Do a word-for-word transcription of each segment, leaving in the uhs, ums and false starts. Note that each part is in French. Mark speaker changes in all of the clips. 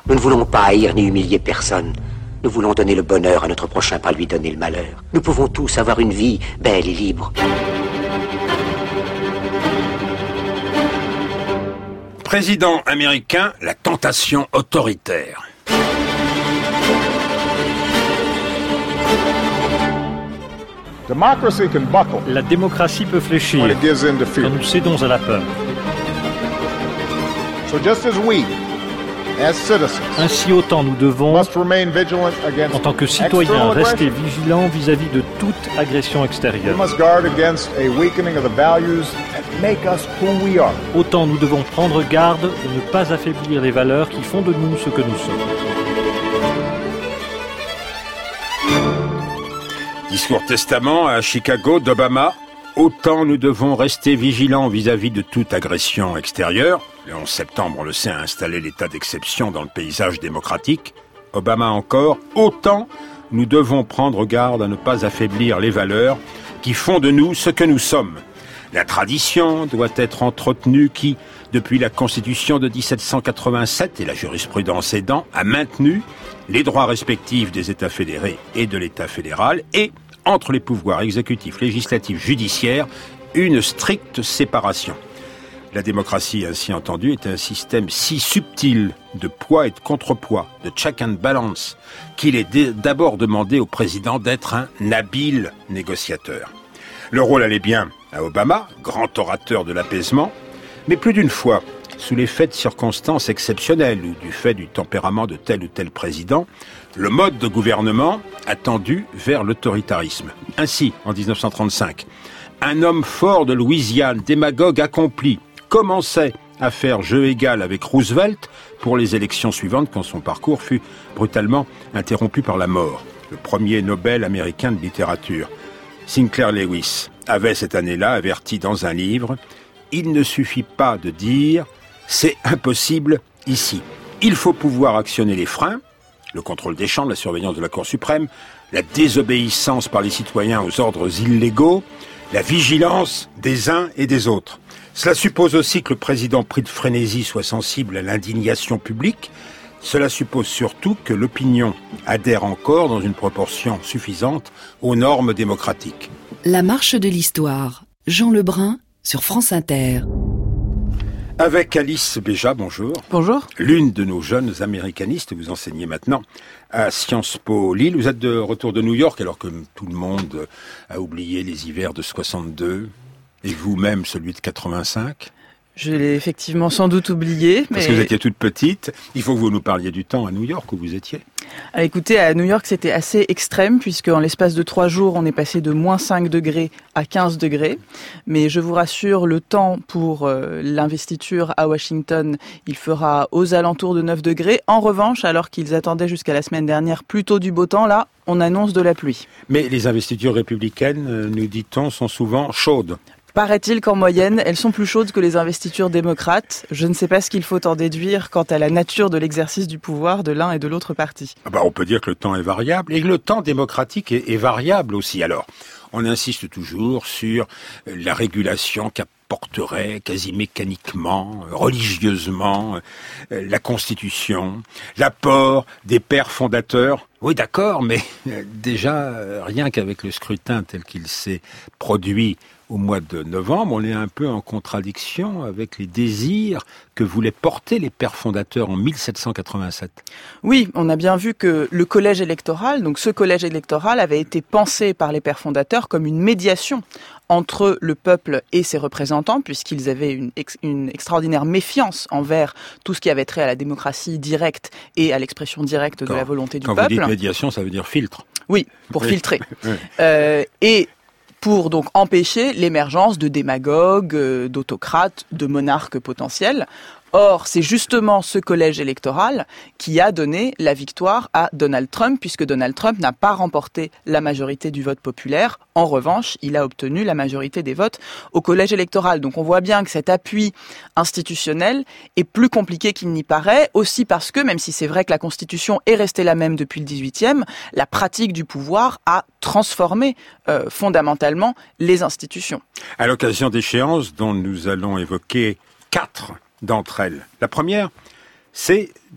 Speaker 1: Nous ne voulons pas haïr ni humilier personne. Nous voulons donner le bonheur à notre prochain, pas lui donner le malheur. Nous pouvons tous avoir une vie belle et libre.
Speaker 2: Président américain, la tentation autoritaire.
Speaker 3: La démocratie peut fléchir quand nous cédons à la peur. Ainsi, autant nous devons, en tant que citoyens, rester vigilants vis-à-vis de toute agression extérieure. Autant nous devons prendre garde et ne pas affaiblir les valeurs qui font de nous ce que nous sommes.
Speaker 2: Discours testament à Chicago d'Obama. Autant nous devons rester vigilants vis-à-vis de toute agression extérieure. Le onze septembre, on le sait, a installé l'état d'exception dans le paysage démocratique. Obama encore. Autant nous devons prendre garde à ne pas affaiblir les valeurs qui font de nous ce que nous sommes. La tradition doit être entretenue qui, depuis la Constitution de dix-sept cent quatre-vingt-sept et la jurisprudence aidant, a maintenu les droits respectifs des États fédérés et de l'État fédéral et, entre les pouvoirs exécutifs, législatifs, judiciaires, une stricte séparation. La démocratie, ainsi entendue, est un système si subtil de poids et de contrepoids, de check and balance, qu'il est d'abord demandé au président d'être un habile négociateur. Le rôle allait bien à Obama, grand orateur de l'apaisement, mais plus d'une fois, sous l'effet de circonstances exceptionnelles ou du fait du tempérament de tel ou tel président, le mode de gouvernement a tendu vers l'autoritarisme. Ainsi, en dix-neuf cent trente-cinq, un homme fort de Louisiane, démagogue accompli, commençait à faire jeu égal avec Roosevelt pour les élections suivantes quand son parcours fut brutalement interrompu par la mort. Le premier Nobel américain de littérature, Sinclair Lewis, avait cette année-là averti dans un livre « Il ne suffit pas de dire « c'est impossible ici ». Il faut pouvoir actionner les freins, le contrôle des chambres, la surveillance de la Cour suprême, la désobéissance par les citoyens aux ordres illégaux, la vigilance des uns et des autres. Cela suppose aussi que le président pris de frénésie soit sensible à l'indignation publique. Cela suppose surtout que l'opinion adhère encore dans une proportion suffisante aux normes démocratiques.
Speaker 4: La marche de l'histoire. Jean Lebrun sur France Inter.
Speaker 2: Avec Alice Béja, bonjour.
Speaker 5: Bonjour.
Speaker 2: L'une de nos jeunes américanistes, vous enseignez maintenant à Sciences Po Lille. Vous êtes de retour de New York alors que tout le monde a oublié les hivers de soixante-deux et vous-même celui de quatre-vingt-cinq.
Speaker 5: Je l'ai effectivement sans doute oublié.
Speaker 2: Parce
Speaker 5: mais...
Speaker 2: que vous étiez toute petite. Il faut que vous nous parliez du temps à New York où vous étiez.
Speaker 5: Ah, écoutez, à New York, c'était assez extrême puisque en l'espace de trois jours, on est passé de moins cinq degrés à quinze degrés. Mais je vous rassure, le temps pour euh, l'investiture à Washington, il fera aux alentours de neuf degrés. En revanche, alors qu'ils attendaient jusqu'à la semaine dernière plutôt du beau temps, là, on annonce de la pluie.
Speaker 2: Mais les investitures républicaines, nous dit-on, sont souvent chaudes.
Speaker 5: Paraît-il qu'en moyenne, elles sont plus chaudes que les investitures démocrates. Je ne sais pas ce qu'il faut en déduire quant à la nature de l'exercice du pouvoir de l'un et de l'autre parti.
Speaker 2: Ah bah on peut dire que le temps est variable et que le temps démocratique est, est variable aussi. Alors, on insiste toujours sur la régulation qu'apporterait quasi mécaniquement, religieusement, la Constitution, l'apport des pères fondateurs. Oui, d'accord, mais déjà, rien qu'avec le scrutin tel qu'il s'est produit au mois de novembre, on est un peu en contradiction avec les désirs que voulaient porter les pères fondateurs en mille sept cent quatre-vingt-sept.
Speaker 5: Oui, on a bien vu que le collège électoral, donc ce collège électoral avait été pensé par les pères fondateurs comme une médiation entre le peuple et ses représentants, puisqu'ils avaient une, ex- une extraordinaire méfiance envers tout ce qui avait trait à la démocratie directe et à l'expression directe de
Speaker 2: Quand,
Speaker 5: la volonté du
Speaker 2: quand
Speaker 5: peuple.
Speaker 2: Quand vous dites médiation, ça veut dire filtre.
Speaker 5: Oui, pour
Speaker 2: oui.
Speaker 5: filtrer.
Speaker 2: Oui.
Speaker 5: Euh, et pour donc empêcher l'émergence de démagogues, euh, d'autocrates, de monarques potentiels. Or, c'est justement ce collège électoral qui a donné la victoire à Donald Trump, puisque Donald Trump n'a pas remporté la majorité du vote populaire. En revanche, il a obtenu la majorité des votes au collège électoral. Donc on voit bien que cet appui institutionnel est plus compliqué qu'il n'y paraît, aussi parce que, même si c'est vrai que la Constitution est restée la même depuis le dix-huitième, la pratique du pouvoir a transformé euh, fondamentalement les institutions.
Speaker 2: À l'occasion d'échéances dont nous allons évoquer quatre d'entre elles. La première, c'est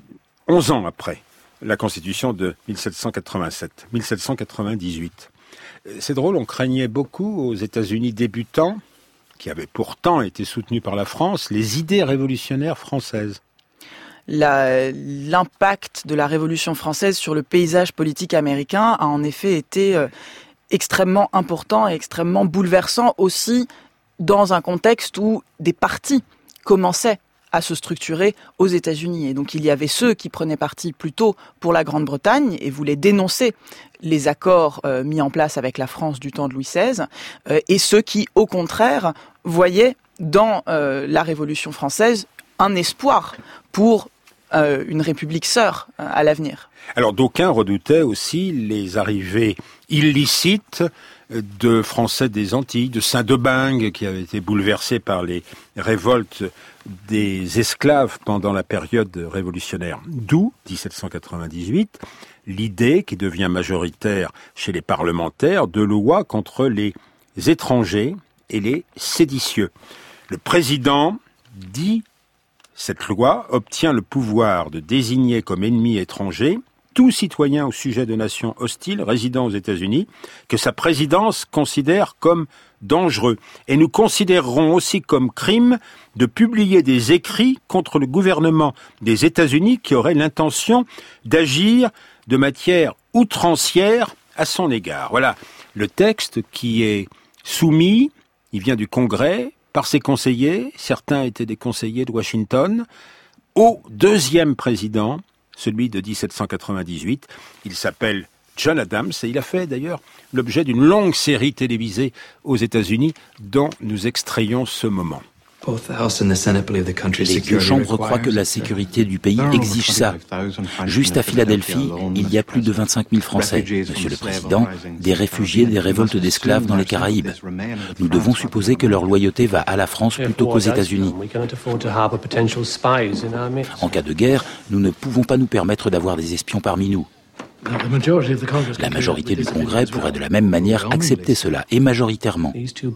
Speaker 2: Onze ans après la Constitution de mille sept cent quatre-vingt-sept, mille sept cent quatre-vingt-dix-huit. C'est drôle, on craignait beaucoup aux États-Unis débutants, qui avaient pourtant été soutenus par la France, les idées révolutionnaires françaises.
Speaker 5: La, l'impact de la Révolution française sur le paysage politique américain a en effet été euh, extrêmement important et extrêmement bouleversant aussi dans un contexte où des partis commençaient à se structurer aux États-Unis. Et donc il y avait ceux qui prenaient parti plutôt pour la Grande-Bretagne et voulaient dénoncer les accords euh, mis en place avec la France du temps de Louis seize, euh, et ceux qui, au contraire, voyaient dans euh, la Révolution française un espoir pour euh, une république sœur euh, à l'avenir.
Speaker 2: Alors d'aucuns redoutaient aussi les arrivées illicites de Français des Antilles, de Saint-Domingue, qui avaient été bouleversés par les révoltes des esclaves pendant la période révolutionnaire. D'où, dix-sept cent quatre-vingt-dix-huit, l'idée, qui devient majoritaire chez les parlementaires, de loi contre les étrangers et les séditieux. Le président dit, cette loi obtient le pouvoir de désigner comme ennemi étranger tout citoyen au sujet de nations hostiles résidant aux États-Unis que sa présidence considère comme dangereux. Et nous considérerons aussi comme crime de publier des écrits contre le gouvernement des États-Unis qui aurait l'intention d'agir de matière outrancière à son égard. Voilà le texte qui est soumis, il vient du Congrès, par ses conseillers, certains étaient des conseillers de Washington, au deuxième président, celui de dix-sept cent quatre-vingt-dix-huit. Il s'appelle John Adams et il a fait d'ailleurs l'objet d'une longue série télévisée aux États-Unis dont nous extrayons ce moment.
Speaker 6: Les deux chambres croient que la sécurité du pays exige ça. Juste à Philadelphie, il y a plus de vingt-cinq mille Français, Monsieur le Président, des réfugiés des révoltes d'esclaves dans les Caraïbes. Nous devons supposer que leur loyauté va à la France plutôt qu'aux États-Unis. En cas de guerre, nous ne pouvons pas nous permettre d'avoir des espions parmi nous. La majorité du Congrès pourrait de la même manière accepter cela, et majoritairement.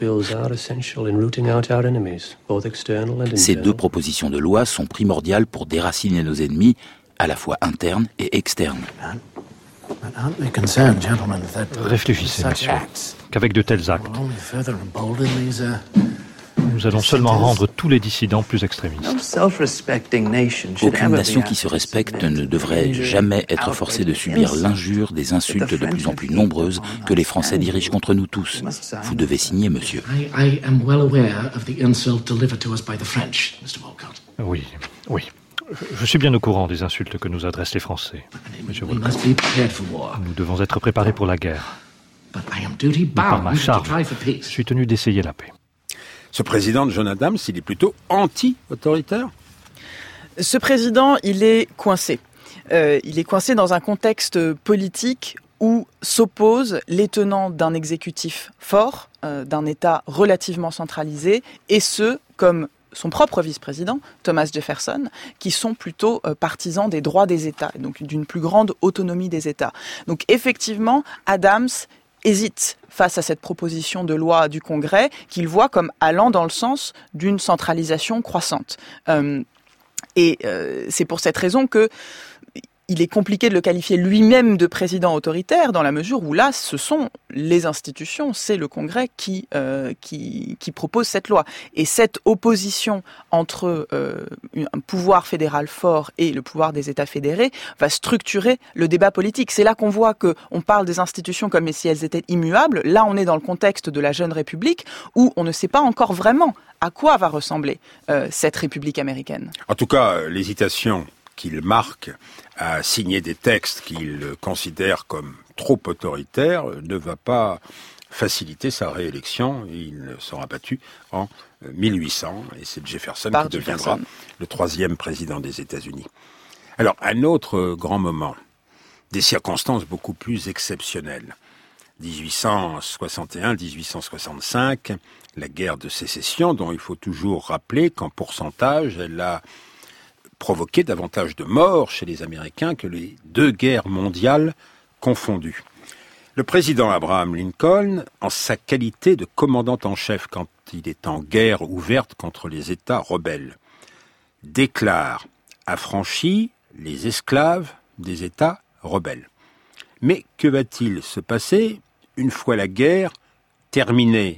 Speaker 6: Ces deux propositions de loi sont primordiales pour déraciner nos ennemis, à la fois internes et externes.
Speaker 3: Réfléchissez, messieurs, qu'avec de tels actes, nous allons seulement rendre tous les dissidents plus extrémistes.
Speaker 6: Aucune nation qui se respecte ne devrait jamais être forcée de subir l'injure des insultes de plus en plus nombreuses que les Français dirigent contre nous tous. Vous devez signer, monsieur.
Speaker 3: Oui, oui. Je suis bien au courant des insultes que nous adressent les Français, monsieur Walcott. Nous devons être préparés pour la guerre. Mais par ma charge, je suis tenu d'essayer la paix.
Speaker 2: Ce président de John Adams, il est plutôt anti-autoritaire ?
Speaker 5: Ce président, il est coincé. Euh, il est coincé dans un contexte politique où s'opposent les tenants d'un exécutif fort, euh, d'un État relativement centralisé, et ceux, comme son propre vice-président, Thomas Jefferson, qui sont plutôt euh, partisans des droits des États, donc d'une plus grande autonomie des États. Donc effectivement, Adams hésite face à cette proposition de loi du Congrès qu'il voit comme allant dans le sens d'une centralisation croissante. Euh, et euh, c'est pour cette raison que il est compliqué de le qualifier lui-même de président autoritaire, dans la mesure où là, ce sont les institutions, c'est le Congrès qui, euh, qui, qui propose cette loi. Et cette opposition entre euh, un pouvoir fédéral fort et le pouvoir des États fédérés va structurer le débat politique. C'est là qu'on voit qu'on parle des institutions comme si elles étaient immuables. Là, on est dans le contexte de la jeune République, où on ne sait pas encore vraiment à quoi va ressembler euh, cette République américaine.
Speaker 2: En tout cas, l'hésitation qu'il marque à signer des textes qu'il considère comme trop autoritaires ne va pas faciliter sa réélection. Il sera battu en mille huit cents et c'est Jefferson
Speaker 5: Par
Speaker 2: qui
Speaker 5: Jefferson.
Speaker 2: deviendra le troisième président des États-Unis. Alors, un autre grand moment, des circonstances beaucoup plus exceptionnelles. dix-huit cent soixante et un dix-huit cent soixante-cinq, la guerre de sécession, dont il faut toujours rappeler qu'en pourcentage, elle a provoqué davantage de morts chez les Américains que les deux guerres mondiales confondues. Le président Abraham Lincoln, en sa qualité de commandant en chef quand il est en guerre ouverte contre les États rebelles, déclare affranchi les esclaves des États rebelles. Mais que va-t-il se passer une fois la guerre terminée ?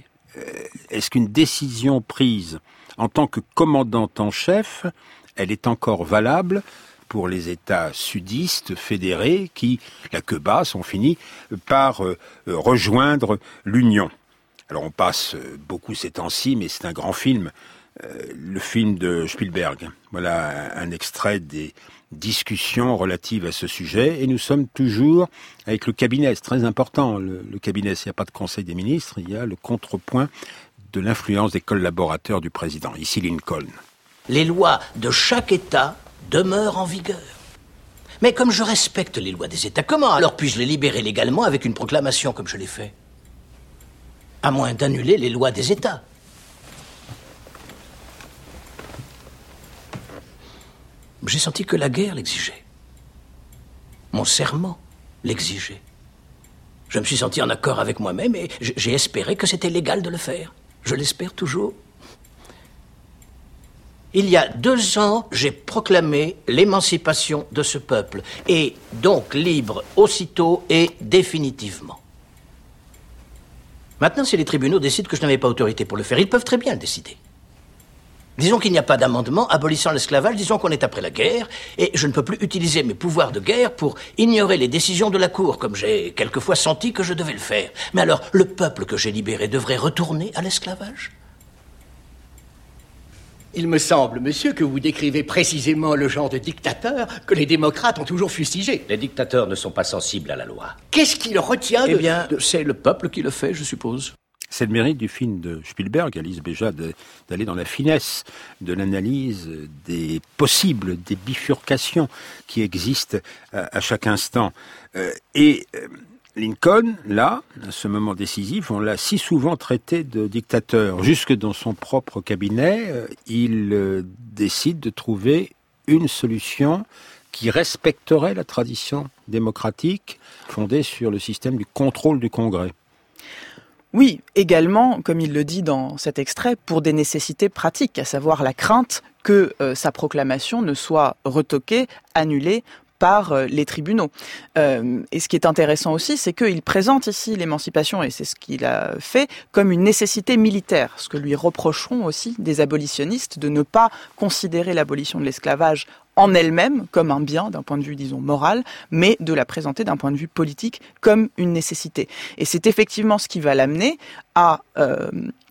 Speaker 2: Est-ce qu'une décision prise en tant que commandant en chef, elle est encore valable pour les États sudistes fédérés qui, la queue basse, ont fini par euh, rejoindre l'Union ? Alors on passe beaucoup ces temps-ci, mais c'est un grand film, euh, le film de Spielberg. Voilà un, un extrait des discussions relatives à ce sujet, et nous sommes toujours avec le cabinet, c'est très important, le, le cabinet, s'il n'y a pas de conseil des ministres, il y a le contrepoint de l'influence des collaborateurs du président, ici Lincoln.
Speaker 7: Les lois de chaque État demeurent en vigueur. Mais comme je respecte les lois des États, comment alors puis-je les libérer légalement avec une proclamation comme je l'ai fait ? À moins d'annuler les lois des États. J'ai senti que la guerre l'exigeait. Mon serment l'exigeait. Je me suis senti en accord avec moi-même et j'ai espéré que c'était légal de le faire. Je l'espère toujours. Il y a deux ans, j'ai proclamé l'émancipation de ce peuple, et donc libre aussitôt et définitivement. Maintenant, si les tribunaux décident que je n'avais pas autorité pour le faire, ils peuvent très bien le décider. Disons qu'il n'y a pas d'amendement abolissant l'esclavage, disons qu'on est après la guerre, et je ne peux plus utiliser mes pouvoirs de guerre pour ignorer les décisions de la Cour, comme j'ai quelquefois senti que je devais le faire. Mais alors, le peuple que j'ai libéré devrait retourner à l'esclavage ?
Speaker 8: Il me semble, monsieur, que vous décrivez précisément le genre de dictateur que les démocrates ont toujours fustigé.
Speaker 7: Les dictateurs ne sont pas sensibles à la loi.
Speaker 8: Qu'est-ce qui le retient de...
Speaker 7: Eh bien, c'est le peuple qui le fait, je suppose.
Speaker 2: C'est le mérite du film de Spielberg, Alice Béja, d'aller dans la finesse de l'analyse des possibles, des bifurcations qui existent à, à chaque instant. Euh, et euh, Lincoln, là, à ce moment décisif, on l'a si souvent traité de dictateur. Jusque dans son propre cabinet, euh, il euh, décide de trouver une solution qui respecterait la tradition démocratique fondée sur le système du contrôle du Congrès.
Speaker 5: Oui, également, comme il le dit dans cet extrait, pour des nécessités pratiques, à savoir la crainte que euh, sa proclamation ne soit retoquée, annulée par euh, les tribunaux. Euh, et ce qui est intéressant aussi, c'est qu'il présente ici l'émancipation, et c'est ce qu'il a fait, comme une nécessité militaire, ce que lui reprocheront aussi des abolitionnistes, de ne pas considérer l'abolition de l'esclavage en elle-même comme un bien d'un point de vue, disons, moral, mais de la présenter d'un point de vue politique comme une nécessité. Et c'est effectivement ce qui va l'amener à euh,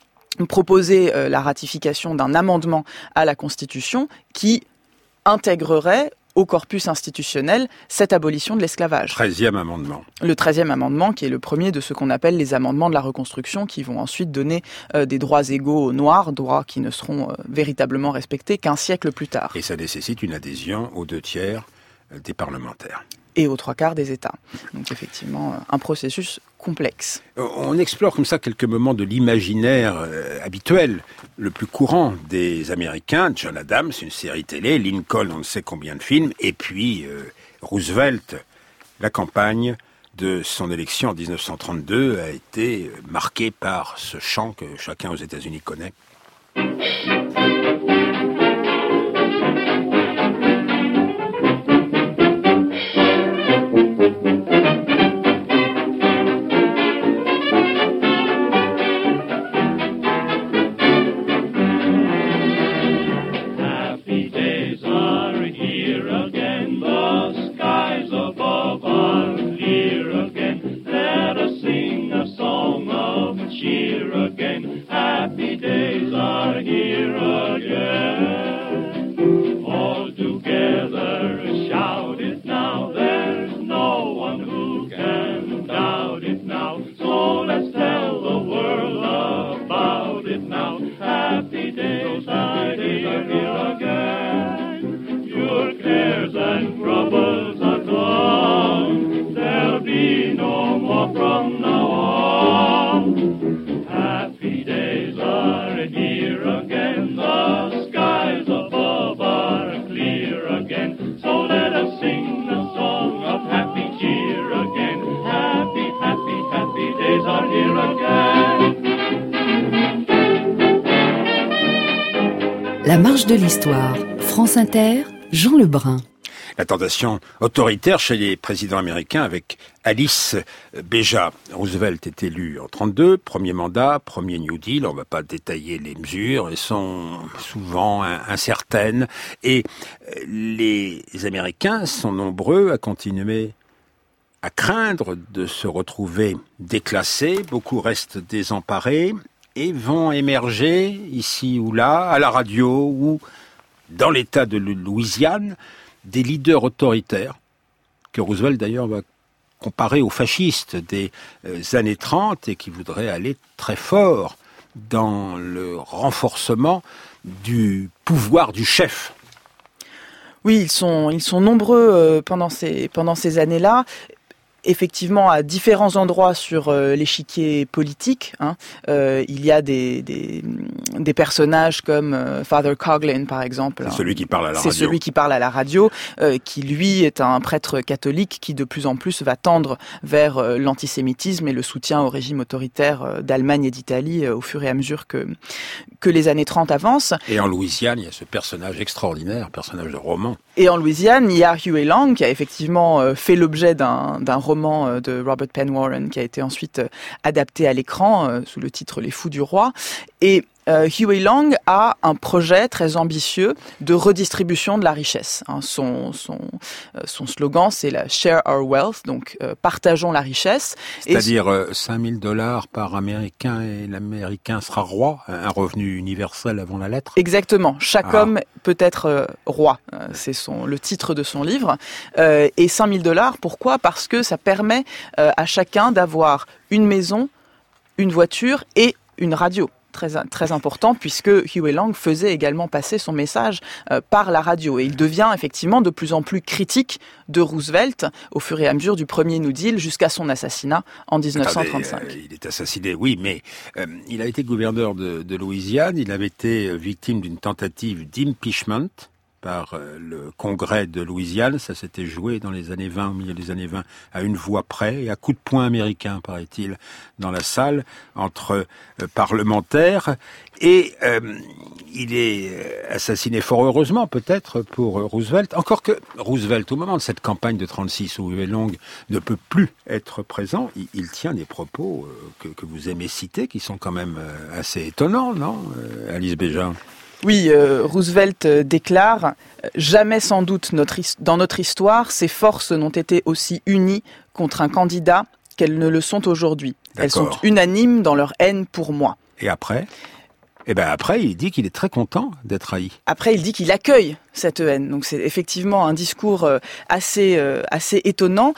Speaker 5: proposer euh, la ratification d'un amendement à la Constitution qui intégrerait au corpus institutionnel cette abolition de l'esclavage.
Speaker 2: Treizième amendement.
Speaker 5: Le treizième amendement, qui est le premier de ce qu'on appelle les amendements de la Reconstruction, qui vont ensuite donner euh, des droits égaux aux Noirs, droits qui ne seront euh, véritablement respectés qu'un siècle plus tard.
Speaker 2: Et ça nécessite une adhésion aux deux tiers des parlementaires.
Speaker 5: Et aux trois quarts des États. Donc effectivement, un processus complexe.
Speaker 2: On explore comme ça quelques moments de l'imaginaire euh, habituel, le plus courant des Américains. John Adams, une série télé, Lincoln, on ne sait combien de films, et puis euh, Roosevelt, la campagne de son élection en dix-neuf cent trente-deux a été marquée par ce chant que chacun aux États-Unis connaît.
Speaker 4: La marche de l'histoire, France Inter, Jean Lebrun.
Speaker 2: la tentation autoritaire chez les présidents américains avec Alice Béja. Roosevelt est élu en trente-deux, premier mandat, premier New Deal. On ne va pas détailler les mesures, elles sont souvent incertaines. Et les Américains sont nombreux à continuer à craindre de se retrouver déclassés. Beaucoup restent désemparés et vont émerger ici ou là, à la radio ou dans l'État de Louisiane, des leaders autoritaires, que Roosevelt d'ailleurs va comparer aux fascistes des années trente et qui voudraient aller très fort dans le renforcement du pouvoir du chef.
Speaker 5: Oui, ils sont, ils sont nombreux pendant ces, pendant ces années-là. Effectivement, à différents endroits sur euh, l'échiquier politique, hein, euh, il y a des, des, des personnages comme euh, Father Coughlin, par exemple.
Speaker 2: C'est celui qui parle à la
Speaker 5: C'est
Speaker 2: radio.
Speaker 5: celui qui parle à la radio, euh, qui lui est un prêtre catholique qui de plus en plus va tendre vers euh, l'antisémitisme et le soutien au régime autoritaire euh, d'Allemagne et d'Italie euh, au fur et à mesure que, que les années trente avancent.
Speaker 2: Et en Louisiane, il y a ce personnage extraordinaire, personnage de roman.
Speaker 5: Et en Louisiane, il y a Huey Long qui a effectivement euh, fait l'objet d'un, d'un roman de Robert Penn Warren qui a été ensuite adapté à l'écran euh, sous le titre Les Fous du Roi. Et euh, Huey Long a un projet très ambitieux de redistribution de la richesse. Hein, son, son, euh, son slogan, c'est la Share Our Wealth, donc euh, partageons la richesse.
Speaker 2: C'est-à-dire euh, cinq mille dollars par Américain et l'Américain sera roi, un revenu universel avant la lettre.
Speaker 5: Exactement. Chaque ah. homme peut être euh, roi. Euh, c'est son, le titre de son livre. Euh, et cinq mille dollars, pourquoi ? Parce que ça permet euh, à chacun d'avoir une maison, une voiture et une radio. Très, très important, puisque Huey Long faisait également passer son message euh, par la radio. Et il devient effectivement de plus en plus critique de Roosevelt au fur et à mesure du premier New Deal jusqu'à son assassinat en dix-neuf cent trente-cinq.
Speaker 2: Attendez, euh, il est assassiné, oui, mais euh, il a été gouverneur de, de Louisiane, il avait été victime d'une tentative d'impeachment par le Congrès de Louisiane. Ça s'était joué dans les années vingt, au milieu des années vingt, à une voix près, et à coups de poing américains, paraît-il, dans la salle, entre euh, parlementaires. Et euh, il est assassiné fort heureusement, peut-être, pour Roosevelt. Encore que Roosevelt, au moment de cette campagne de trente-six, où Huey Long ne peut plus être présent, il, il tient des propos euh, que, que vous aimez citer, qui sont quand même euh, assez étonnants, non, euh, Alice Béja ?
Speaker 5: Oui, euh, Roosevelt euh, déclare « Jamais sans doute notre, dans notre histoire, ces forces n'ont été aussi unies contre un candidat qu'elles ne le sont aujourd'hui. Elles sont unanimes dans leur haine pour moi. »
Speaker 2: Et après ? Eh ben après, il dit qu'il est très content d'être haï.
Speaker 5: Après, il dit qu'il accueille cette haine. Donc c'est effectivement un discours euh, assez, euh, assez étonnant.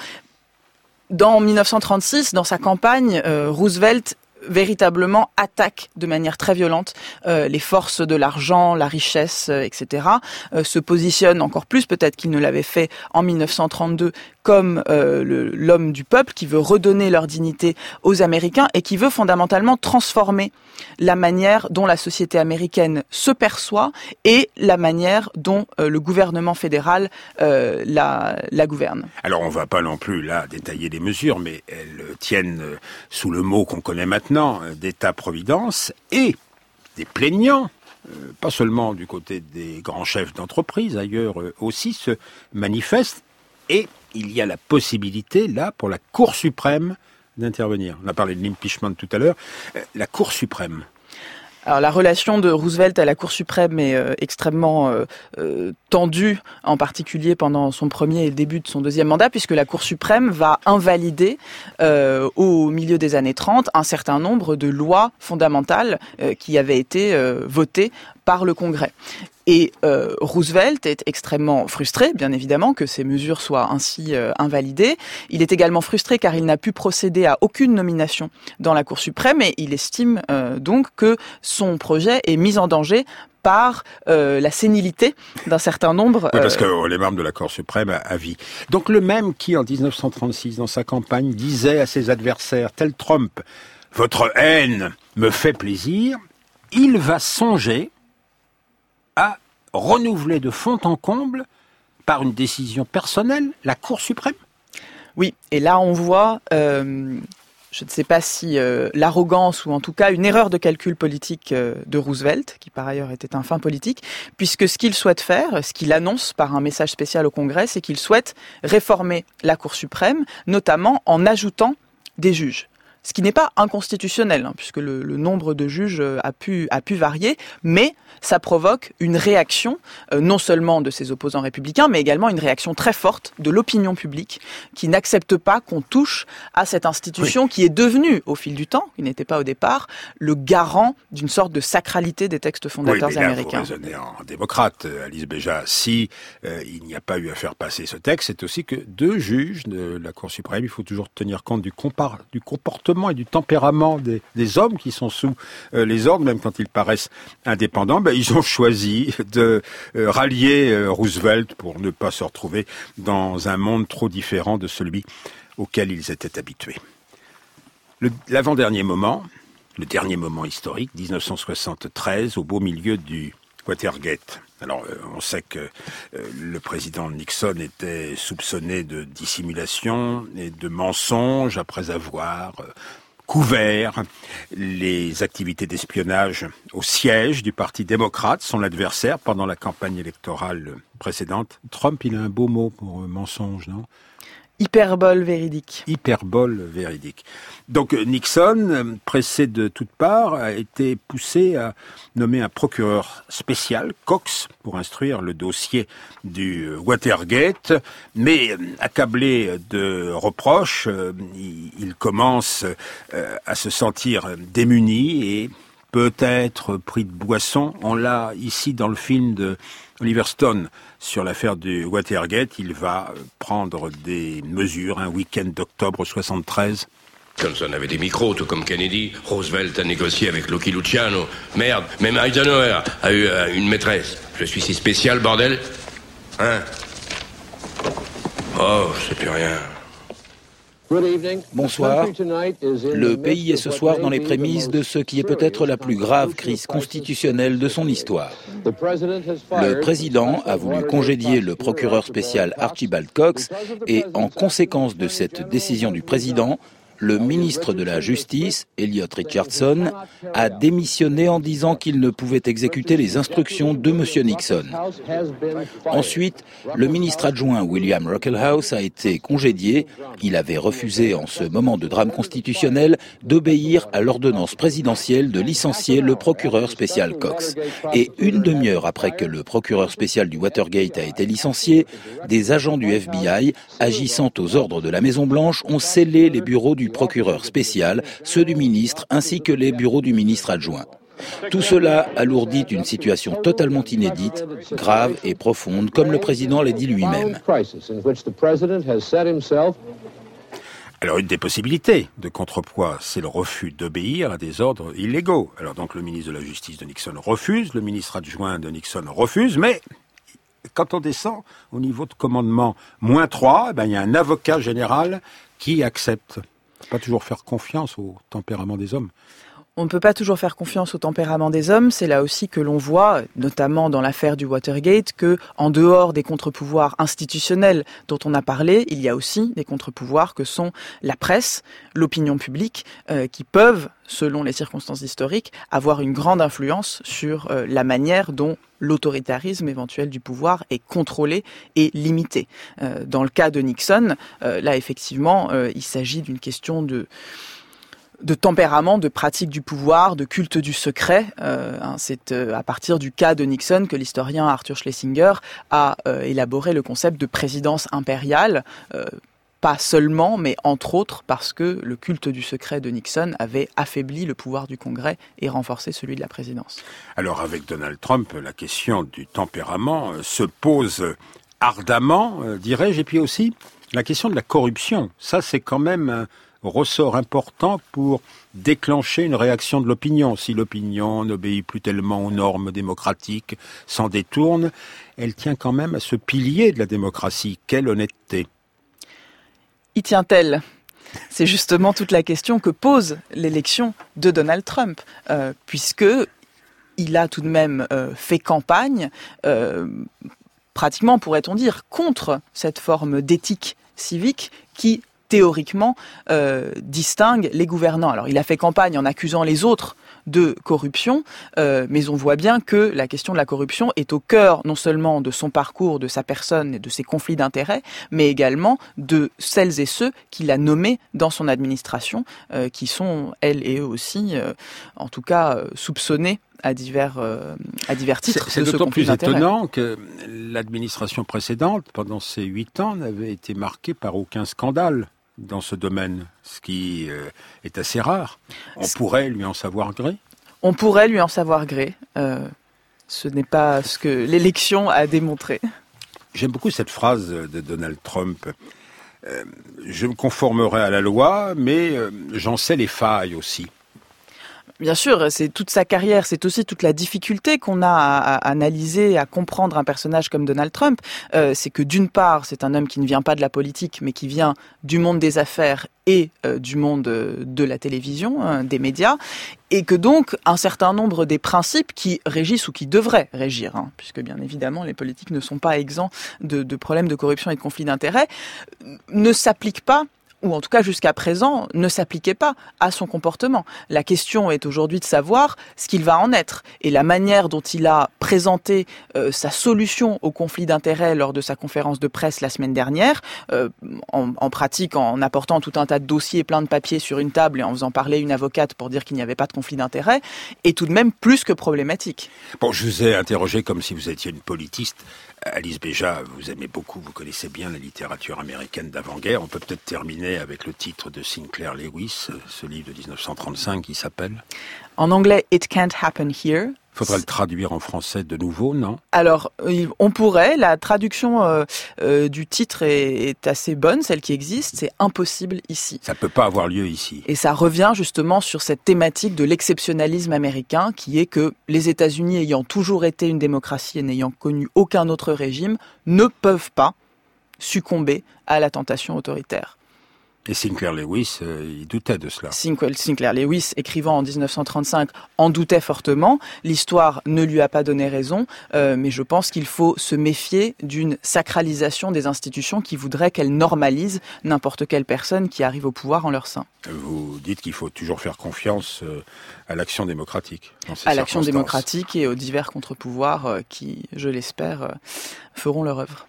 Speaker 5: Dans dix-neuf cent trente-six, dans sa campagne, euh, Roosevelt véritablement attaque de manière très violente euh, les forces de l'argent, la richesse, euh, et cetera. Euh, se positionne encore plus peut-être qu'il ne l'avait fait en dix-neuf cent trente-deux comme euh, le, l'homme du peuple qui veut redonner leur dignité aux Américains et qui veut fondamentalement transformer la manière dont la société américaine se perçoit et la manière dont euh, le gouvernement fédéral euh, la, la gouverne.
Speaker 2: Alors on ne va pas non plus là détailler les mesures, mais elles tiennent sous le mot qu'on connaît maintenant d'État-providence et des plaignants, euh, pas seulement du côté des grands chefs d'entreprise, ailleurs euh, aussi se manifestent, et il y a la possibilité là pour la Cour suprême d'intervenir. On a parlé de l'impeachment tout à l'heure, euh, la Cour suprême.
Speaker 5: Alors la relation de Roosevelt à la Cour suprême est euh, extrêmement euh, euh, tendue, en particulier pendant son premier et le début de son deuxième mandat, puisque la Cour suprême va invalider euh, au milieu des années trente un certain nombre de lois fondamentales euh, qui avaient été euh, votées par le Congrès. Et euh, Roosevelt est extrêmement frustré, bien évidemment, que ces mesures soient ainsi euh, invalidées. Il est également frustré car il n'a pu procéder à aucune nomination dans la Cour suprême et il estime euh, donc que son projet est mis en danger par euh, la sénilité d'un certain nombre...
Speaker 2: Oui, parce que euh, les membres de la Cour suprême à, à vie. Donc le même qui, en dix-neuf cent trente-six, dans sa campagne, disait à ses adversaires, tel Trump, « Votre haine me fait plaisir », il va songer à renouveler de fond en comble, par une décision personnelle, la Cour suprême.
Speaker 5: Oui, et là on voit euh, je ne sais pas si euh, l'arrogance ou en tout cas une erreur de calcul politique euh, de Roosevelt, qui par ailleurs était un fin politique, puisque ce qu'il souhaite faire, ce qu'il annonce par un message spécial au Congrès, c'est qu'il souhaite réformer la Cour suprême, notamment en ajoutant des juges. Ce qui n'est pas inconstitutionnel, hein, puisque le, le nombre de juges a pu, a pu varier, mais ça provoque une réaction, euh, non seulement de ses opposants républicains, mais également une réaction très forte de l'opinion publique, qui n'accepte pas qu'on touche à cette institution oui. qui est devenue, au fil du temps, qui n'était pas au départ, le garant d'une sorte de sacralité des textes fondateurs
Speaker 2: oui, mais là,
Speaker 5: américains.
Speaker 2: Vous raisonnez en démocrate, Alice Béja. Si euh, il n'y a pas eu à faire passer ce texte, c'est aussi que deux juges de la Cour suprême, il faut toujours tenir compte du, compar- du comportement et du tempérament des, des hommes qui sont sous euh, les ordres, même quand ils paraissent indépendants, ben, ils ont choisi de euh, rallier euh, Roosevelt pour ne pas se retrouver dans un monde trop différent de celui auquel ils étaient habitués. Le, l'avant-dernier moment, le dernier moment historique, dix-neuf cent soixante-treize, au beau milieu du Watergate. Alors, euh, on sait que euh, le président Nixon était soupçonné de dissimulation et de mensonge après avoir euh, couvert les activités d'espionnage au siège du Parti démocrate, son adversaire, pendant la campagne électorale précédente. Trump, il a un beau mot pour euh, mensonge, non ?
Speaker 5: Hyperbole véridique.
Speaker 2: Hyperbole véridique. Donc Nixon, pressé de toutes parts, a été poussé à nommer un procureur spécial, Cox, pour instruire le dossier du Watergate. Mais accablé de reproches, il commence à se sentir démuni et peut-être pris de boisson. On l'a ici dans le film de Oliver Stone sur l'affaire du Watergate. Il va prendre des mesures un week-end d'octobre soixante-treize.
Speaker 9: Johnson avait des micros, tout comme Kennedy. Roosevelt a négocié avec Lucky Luciano. Merde, même Eisenhower a eu euh, une maîtresse. Je suis si spécial, bordel. Hein? Oh, je sais plus rien.
Speaker 6: Bonsoir. Le pays est ce soir dans les prémices de ce qui est peut-être la plus grave crise constitutionnelle de son histoire. Le président a voulu congédier le procureur spécial Archibald Cox et, en conséquence de cette décision du président, le ministre de la Justice, Elliot Richardson, a démissionné en disant qu'il ne pouvait exécuter les instructions de M. Nixon. Ensuite, le ministre adjoint William Ruckelshaus a été congédié. Il avait refusé, en ce moment de drame constitutionnel, d'obéir à l'ordonnance présidentielle de licencier le procureur spécial Cox. Et une demi-heure après que le procureur spécial du Watergate a été licencié, des agents du F B I, agissant aux ordres de la Maison-Blanche, ont scellé les bureaux du procureur spécial, ceux du ministre ainsi que les bureaux du ministre adjoint. Tout cela alourdit une situation totalement inédite, grave et profonde, comme le président l'a dit lui-même.
Speaker 2: Alors une des possibilités de contrepoids, c'est le refus d'obéir à des ordres illégaux. Alors donc le ministre de la Justice de Nixon refuse, le ministre adjoint de Nixon refuse, mais quand on descend au niveau de commandement moins trois, eh ben, il y a un avocat général qui accepte. Pas toujours faire confiance au tempérament des hommes.
Speaker 5: On ne peut pas toujours faire confiance au tempérament des hommes. C'est là aussi que l'on voit, notamment dans l'affaire du Watergate, que en dehors des contre-pouvoirs institutionnels dont on a parlé, il y a aussi des contre-pouvoirs que sont la presse, l'opinion publique, euh, qui peuvent, selon les circonstances historiques, avoir une grande influence sur euh, la manière dont l'autoritarisme éventuel du pouvoir est contrôlé et limité. Euh, dans le cas de Nixon, euh, là effectivement, euh, il s'agit d'une question de de tempérament, de pratique du pouvoir, de culte du secret. Euh, hein, c'est euh, à partir du cas de Nixon que l'historien Arthur Schlesinger a euh, élaboré le concept de présidence impériale. Euh, pas seulement, mais entre autres parce que le culte du secret de Nixon avait affaibli le pouvoir du Congrès et renforcé celui de la présidence.
Speaker 2: Alors avec Donald Trump, la question du tempérament euh, se pose ardemment, euh, dirais-je, et puis aussi la question de la corruption. Ça, c'est quand même un ressort important pour déclencher une réaction de l'opinion. Si l'opinion n'obéit plus tellement aux normes démocratiques, s'en détourne, elle tient quand même à ce pilier de la démocratie. Quelle honnêteté!
Speaker 5: Y tient-elle ? C'est justement toute la question que pose l'élection de Donald Trump, euh, puisque il a tout de même euh, fait campagne, euh, pratiquement pourrait-on dire, contre cette forme d'éthique civique qui théoriquement, euh, distingue les gouvernants. Alors, il a fait campagne en accusant les autres de corruption, euh, mais on voit bien que la question de la corruption est au cœur non seulement de son parcours, de sa personne et de ses conflits d'intérêts, mais également de celles et ceux qu'il a nommés dans son administration, euh, qui sont, elles et eux aussi, euh, en tout cas, euh, soupçonnés à divers, euh, à divers titres.
Speaker 2: C'est, c'est
Speaker 5: de ce
Speaker 2: d'autant
Speaker 5: conflit
Speaker 2: plus
Speaker 5: d'intérêts.
Speaker 2: étonnant que l'administration précédente, pendant ces huit ans, n'avait été marquée par aucun scandale dans ce domaine, ce qui euh, est assez rare. On pourrait lui en savoir gré.
Speaker 5: On pourrait lui en savoir gré. Euh, ce n'est pas ce que l'élection a démontré.
Speaker 2: J'aime beaucoup cette phrase de Donald Trump. Euh, je me conformerai à la loi, mais euh, j'en sais les failles aussi.
Speaker 5: Bien sûr, c'est toute sa carrière, c'est aussi toute la difficulté qu'on a à, à analyser, à comprendre un personnage comme Donald Trump. Euh, c'est que d'une part, c'est un homme qui ne vient pas de la politique, mais qui vient du monde des affaires et euh, du monde de la télévision, hein, des médias, et que donc un certain nombre des principes qui régissent ou qui devraient régir, hein, puisque bien évidemment les politiques ne sont pas exempts de, de problèmes de corruption et de conflits d'intérêts, ne s'appliquent pas, ou en tout cas jusqu'à présent, ne s'appliquait pas à son comportement. La question est aujourd'hui de savoir ce qu'il va en être. Et la manière dont il a présenté euh, sa solution au conflit d'intérêts lors de sa conférence de presse la semaine dernière, euh, en, en pratique en apportant tout un tas de dossiers, plein de papiers sur une table et en faisant parler une avocate pour dire qu'il n'y avait pas de conflit d'intérêts, est tout de même plus que problématique.
Speaker 2: Bon, je vous ai interrogé comme si vous étiez une politiste. Alice Béja, vous aimez beaucoup, vous connaissez bien la littérature américaine d'avant-guerre. On peut peut-être terminer avec le titre de Sinclair Lewis, ce livre de dix-neuf cent trente-cinq qui s'appelle...
Speaker 5: En anglais, It Can't Happen Here.
Speaker 2: Faudrait le traduire en français de nouveau, non ?
Speaker 5: Alors, on pourrait. La traduction euh, euh, du titre est, est assez bonne, celle qui existe. C'est impossible ici.
Speaker 2: Ça peut pas avoir lieu ici.
Speaker 5: Et ça revient justement sur cette thématique de l'exceptionnalisme américain, qui est que les États-Unis, ayant toujours été une démocratie et n'ayant connu aucun autre régime, ne peuvent pas succomber à la tentation autoritaire.
Speaker 2: Et Sinclair Lewis, euh, il doutait de cela.
Speaker 5: Sinclair Lewis, écrivant en dix-neuf cent trente-cinq, en doutait fortement. L'histoire ne lui a pas donné raison, euh, mais je pense qu'il faut se méfier d'une sacralisation des institutions qui voudrait qu'elles normalisent n'importe quelle personne qui arrive au pouvoir en leur sein.
Speaker 2: Vous dites qu'il faut toujours faire confiance euh, à l'action démocratique. Dans ces
Speaker 5: à l'action démocratique et aux divers contre-pouvoirs euh, qui, je l'espère, euh, feront leur œuvre.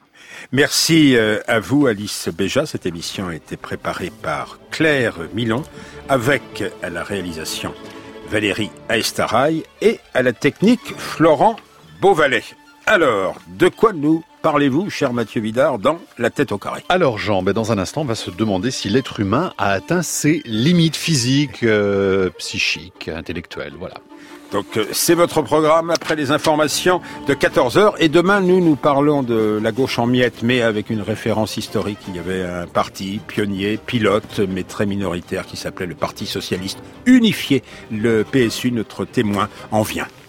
Speaker 2: Merci à vous, Alice Béja. Cette émission a été préparée par Claire Milon, avec à la réalisation Valérie Aestaraï et à la technique Florent Beauvalet. Alors, de quoi nous parlez-vous, cher Mathieu Vidard, dans La tête au carré ?
Speaker 10: Alors Jean, ben dans un instant, on va se demander si l'être humain a atteint ses limites physiques, euh, psychiques, intellectuelles, voilà.
Speaker 2: Donc c'est votre programme après les informations de quatorze heures. Et demain, nous, nous parlons de la gauche en miettes, mais avec une référence historique. Il y avait un parti pionnier, pilote, mais très minoritaire, qui s'appelait le Parti Socialiste Unifié. Le P S U, notre témoin, en vient.